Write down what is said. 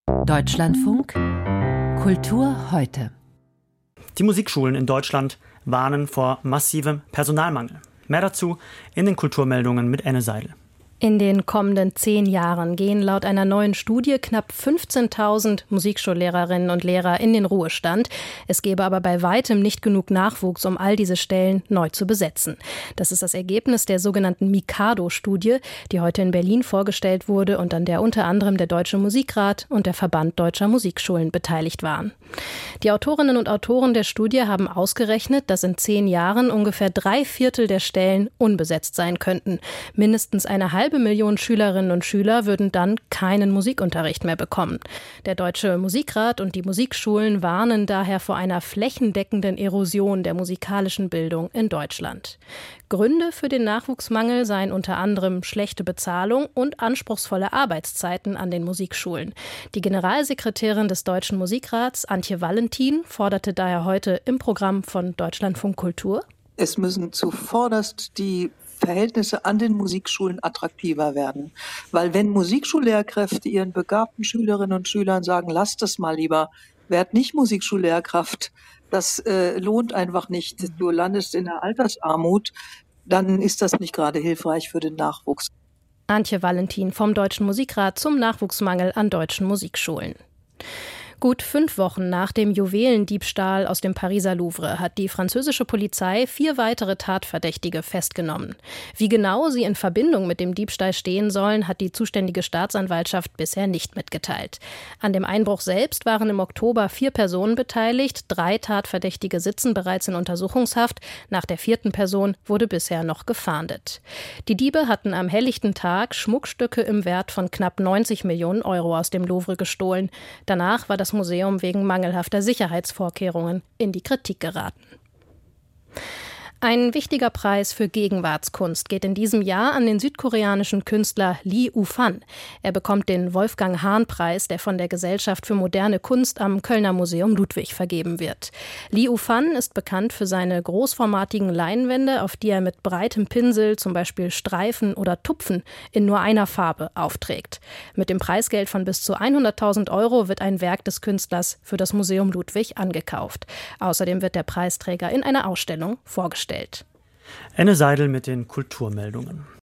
Deutschlandfunk Kultur heute. Die Musikschulen in Deutschland warnen vor massivem Personalmangel. Mehr dazu in den Kulturmeldungen mit Anne Seidel. In den kommenden 10 Jahren gehen laut einer neuen Studie knapp 15.000 Musikschullehrerinnen und Lehrer in den Ruhestand. Es gäbe aber bei weitem nicht genug Nachwuchs, um all diese Stellen neu zu besetzen. Das ist das Ergebnis der sogenannten Mikado-Studie, die heute in Berlin vorgestellt wurde und an der unter anderem der Deutsche Musikrat und der Verband Deutscher Musikschulen beteiligt waren. Die Autorinnen und Autoren der Studie haben ausgerechnet, dass in 10 Jahren ungefähr 3/4 der Stellen unbesetzt sein könnten. Mindestens eine halbe Million Schülerinnen und Schüler würden dann keinen Musikunterricht mehr bekommen. Der Deutsche Musikrat und die Musikschulen warnen daher vor einer flächendeckenden Erosion der musikalischen Bildung in Deutschland. Gründe für den Nachwuchsmangel seien unter anderem schlechte Bezahlung und anspruchsvolle Arbeitszeiten an den Musikschulen. Die Generalsekretärin des Deutschen Musikrats, Antje Valentin, forderte daher heute im Programm von Deutschlandfunk Kultur: Es müssen zuvorderst die Verhältnisse an den Musikschulen attraktiver werden. Weil wenn Musikschullehrkräfte ihren begabten Schülerinnen und Schülern sagen, lasst es mal lieber, werd nicht Musikschullehrkraft, das lohnt einfach nicht, du landest in der Altersarmut, dann ist das nicht gerade hilfreich für den Nachwuchs. Antje Valentin vom Deutschen Musikrat zum Nachwuchsmangel an deutschen Musikschulen. Gut 5 Wochen nach dem Juwelendiebstahl aus dem Pariser Louvre hat die französische Polizei 4 weitere Tatverdächtige festgenommen. Wie genau sie in Verbindung mit dem Diebstahl stehen sollen, hat die zuständige Staatsanwaltschaft bisher nicht mitgeteilt. An dem Einbruch selbst waren im Oktober 4 Personen beteiligt. 3 Tatverdächtige sitzen bereits in Untersuchungshaft. Nach der 4. Person wurde bisher noch gefahndet. Die Diebe hatten am helllichten Tag Schmuckstücke im Wert von knapp 90 Millionen Euro aus dem Louvre gestohlen. Danach war das Museum wegen mangelhafter Sicherheitsvorkehrungen in die Kritik geraten. Ein wichtiger Preis für Gegenwartskunst geht in diesem Jahr an den südkoreanischen Künstler Lee Ufan. Er bekommt den Wolfgang-Hahn-Preis, der von der Gesellschaft für moderne Kunst am Kölner Museum Ludwig vergeben wird. Lee Ufan ist bekannt für seine großformatigen Leinwände, auf die er mit breitem Pinsel zum Beispiel Streifen oder Tupfen in nur einer Farbe aufträgt. Mit dem Preisgeld von bis zu 100.000 Euro wird ein Werk des Künstlers für das Museum Ludwig angekauft. Außerdem wird der Preisträger in einer Ausstellung vorgestellt. Anne Seidel mit den Kulturmeldungen.